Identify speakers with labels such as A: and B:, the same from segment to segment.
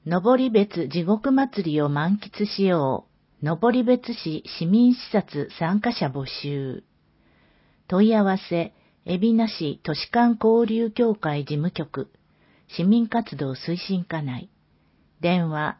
A: 登別地獄祭りを満喫しよう。登別市市民視察参加者募集。問い合わせ、海老名市都市間交流協会事務局、市民活動推進課内。電話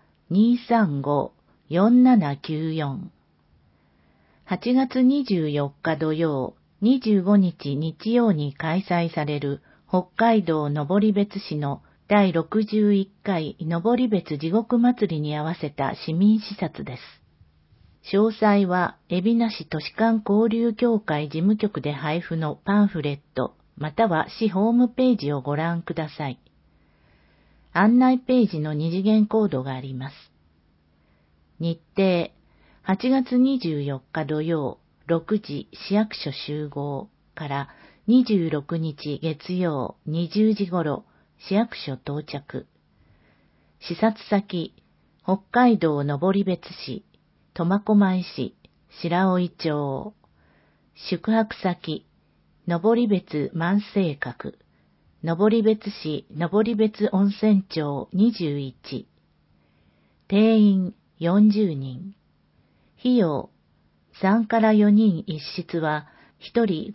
A: 235-4794。8月24日土曜、25日日曜に開催される北海道登別市の第61回登別地獄祭りに合わせた市民視察です。詳細は、海老名市都市間交流協会事務局で配布のパンフレット、または市ホームページをご覧ください。案内ページの二次元コードがあります。日程、8月24日土曜、6時市役所集合から26日月曜20時頃、市役所到着。視察先、北海道登別市、苫小牧市、白老町。宿泊先、登別万世閣、登別市登別温泉町21。定員40人。費用、3から4人一室は、1人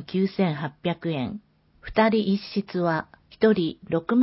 A: 59,800円。2人一室は、1人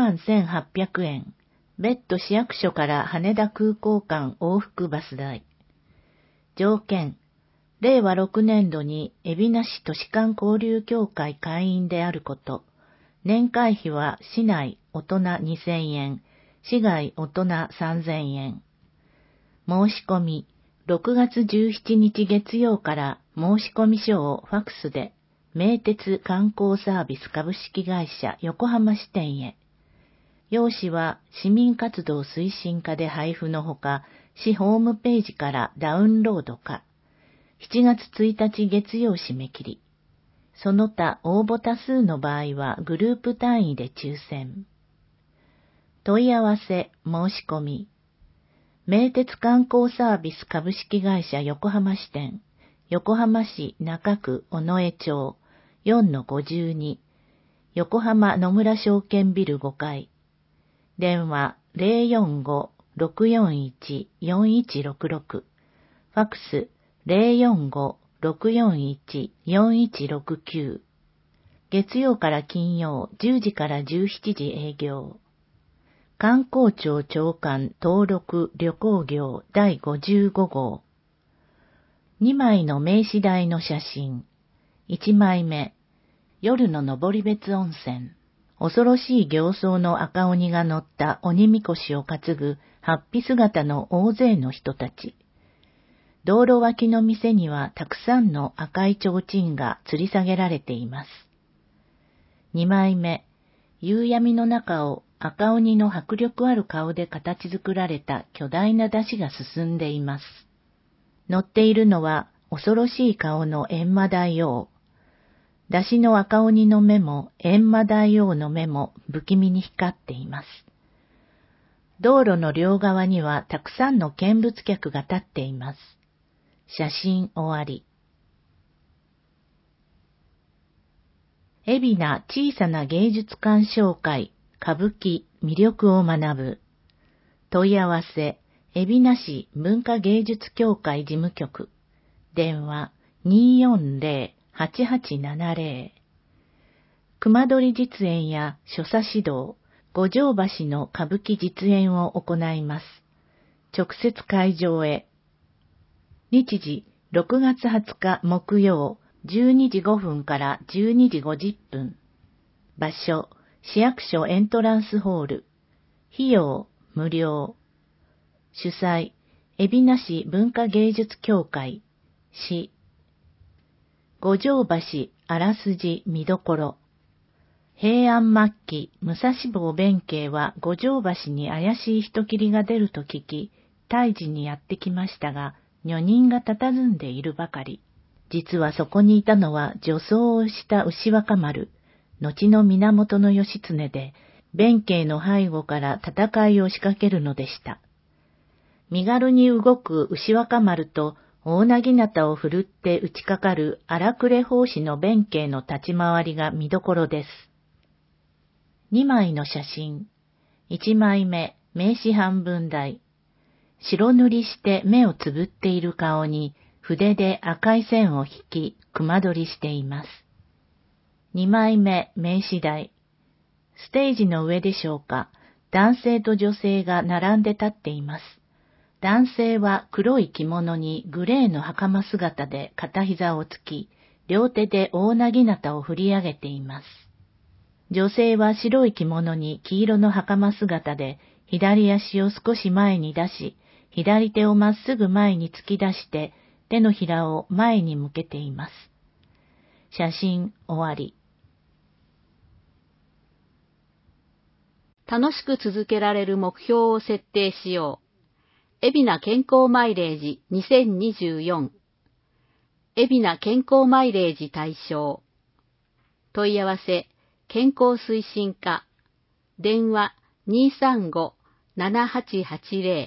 A: 61,800円。別途市役所から羽田空港間往復バス代。条件、令和6年度に海老名市都市間交流協会会員であること。年会費は市内大人2,000円、市外大人3,000円。申し込み、6月17日月曜から申込書をファクスで、名鉄観光サービス株式会社横浜支店へ。用紙は市民活動推進課で配布のほか、市ホームページからダウンロードか。7月1日月曜締め切り。その他応募多数の場合はグループ単位で抽選。問い合わせ、申し込み。名鉄観光サービス株式会社横浜支店、横浜市中区尾上町 4-52、横浜野村証券ビル5階。電話045-641-4166。ファクス045-641-4169。月曜から金曜10時から17時営業。観光庁長官登録旅行業第55号。2枚の名刺台の写真。1枚目。夜の登別温泉。恐ろしい形相の赤鬼が乗った鬼みこしを担ぐ法被姿の大勢の人たち。道路脇の店にはたくさんの赤い提灯が吊り下げられています。2枚目。夕闇の中を赤鬼の迫力ある顔で形作られた巨大な出汁が進んでいます。乗っているのは恐ろしい顔の閻魔大王。出汁の赤鬼の目も閻魔大王の目も不気味に光っています。道路の両側にはたくさんの見物客が立っています。写真終わり。海老名小さな芸術鑑賞会、歌舞伎、魅力を学ぶ。問い合わせ、海老名市文化芸術協会事務局。電話240-8870。熊取実演や所作指導、五条橋の歌舞伎実演を行います。直接会場へ。日時、6月20日木曜、12時5分から12時50分。場所、市役所エントランスホール。費用、無料。主催、海老名市文化芸術協会。市。五条橋、あらすじ、見どころ。平安末期、武蔵坊弁慶は五条橋に怪しい人斬りが出ると聞き、退治にやってきましたが、女人が佇んでいるばかり。実はそこにいたのは女装をした牛若丸、後の源義経で、弁慶の背後から戦いを仕掛けるのでした。身軽に動く牛若丸と大なぎなたを振るって打ちかかる荒くれ法師の弁慶の立ち回りが見どころです。2枚の写真。1枚目、 名刺半分大。白塗りして目をつぶっている顔に筆で赤い線を引き、熊取りしています。2枚目、名刺台。ステージの上でしょうか、男性と女性が並んで立っています。男性は黒い着物にグレーの袴姿で片膝をつき、両手で大なぎなたを振り上げています。女性は白い着物に黄色の袴姿で、左足を少し前に出し、左手をまっすぐ前に突き出して、手のひらを前に向けています。写真終わり。
B: 楽しく続けられる目標を設定しよう。海老名健康マイレージ2024。海老名健康マイレージ対象。問い合わせ、健康推進課。電話235-7880。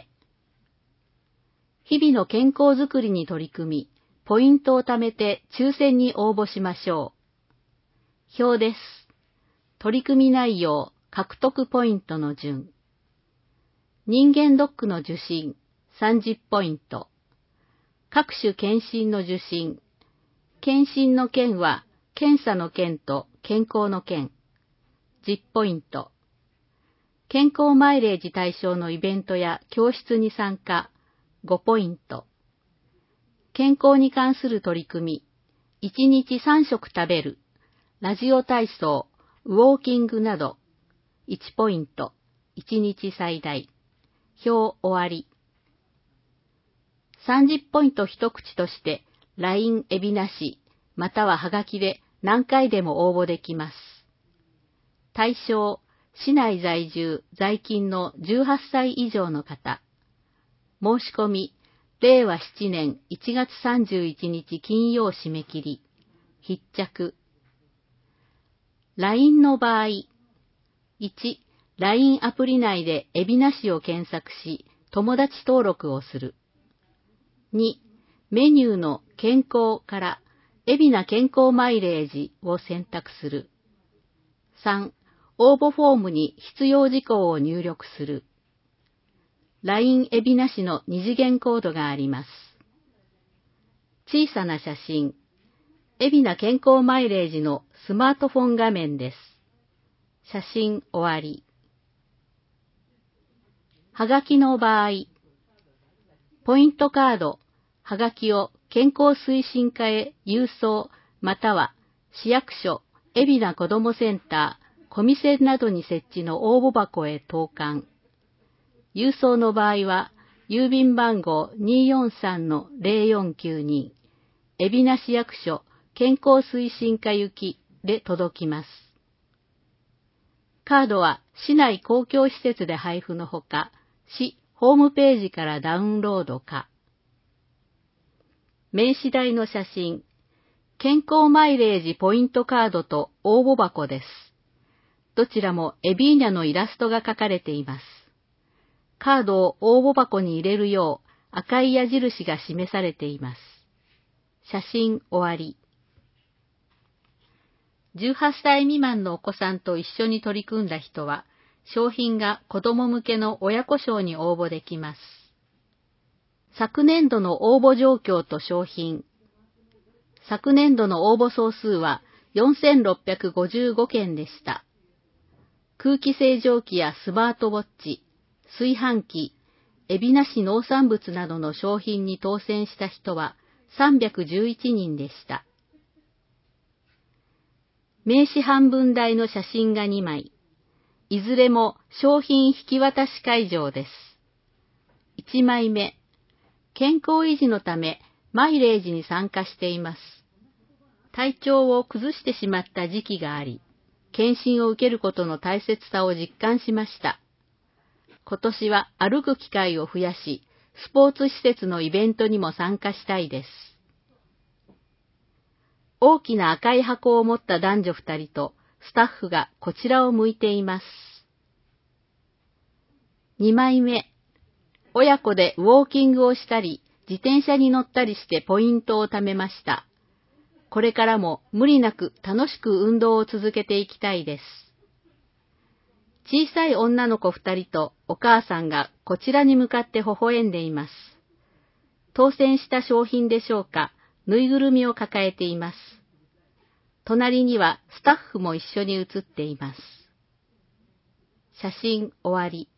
B: 日々の健康づくりに取り組み、ポイントを貯めて抽選に応募しましょう。表です。取り組み内容、獲得ポイントの順。人間ドックの受診、30ポイント。各種検診の受診。検診の件は、検査の件と健康の件。10ポイント。健康マイレージ対象のイベントや教室に参加、5ポイント。健康に関する取り組み、1日3食食べる、ラジオ体操、ウォーキングなど、1ポイント、1日最大。表終わり。30ポイント一口として、LINE 海老名市、またははがきで何回でも応募できます。対象、市内在住、在勤の18歳以上の方。申し込み、令和7年1月31日金曜締め切り。必着。LINE の場合、1、LINE アプリ内で海老名市を検索し、友達登録をする。2、メニューの健康から海老名健康マイレージを選択する。3、応募フォームに必要事項を入力する。LINE 海老名市の二次元コードがあります。小さな写真。海老名健康マイレージのスマートフォン画面です。写真終わり。はがきの場合、ポイントカード、はがきを健康推進課へ郵送または市役所、海老名子どもセンター、コミセンなどに設置の応募箱へ投函。郵送の場合は、郵便番号 243-0492、海老名市役所健康推進課行きで届きます。カードは市内公共施設で配布のほか、市ホームページからダウンロードか。名刺代の写真、健康マイレージポイントカードと応募箱です。どちらもエビーニャのイラストが描かれています。カードを応募箱に入れるよう赤い矢印が示されています。写真終わり。18歳未満のお子さんと一緒に取り組んだ人は、商品が子供向けの親子賞に応募できます。昨年度の応募状況と商品。昨年度の応募総数は4655件でした。空気清浄機やスマートウォッチ、炊飯器、海老名市農産物などの商品に当選した人は311人でした。名刺半分大の写真が2枚。いずれも商品引き渡し会場です。1枚目。健康維持のためマイレージに参加しています。体調を崩してしまった時期があり、検診を受けることの大切さを実感しました。今年は歩く機会を増やし、スポーツ施設のイベントにも参加したいです。大きな赤い箱を持った男女2人とスタッフがこちらを向いています。2枚目。親子でウォーキングをしたり、自転車に乗ったりしてポイントを貯めました。これからも無理なく楽しく運動を続けていきたいです。 小さい女の子2人とお母さんがこちらに向かって微笑んでいます。当選した商品でしょうか、ぬいぐるみを抱えています。隣にはスタッフも一緒に写っています。写真終わり。